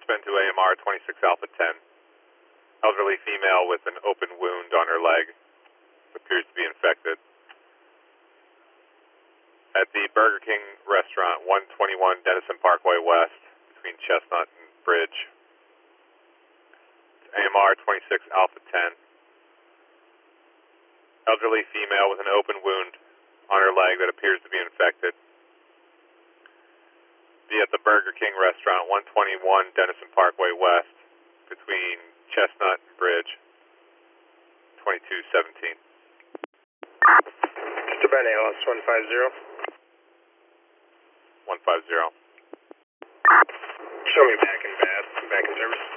participant to AMR 26 Alpha 10. Elderly female with an open wound on her leg. Appears to be infected. At the Burger King restaurant, 121 Denison Parkway West, between Chestnut and Bridge. It's AMR 26 Alpha 10. Elderly female with an open wound on her leg that appears to be infected. Be at the Burger King restaurant, 121 Denison Parkway West, between Chestnut and Bridge, 2217. Mr. Ben, ALS 150. 150. Show me back in service.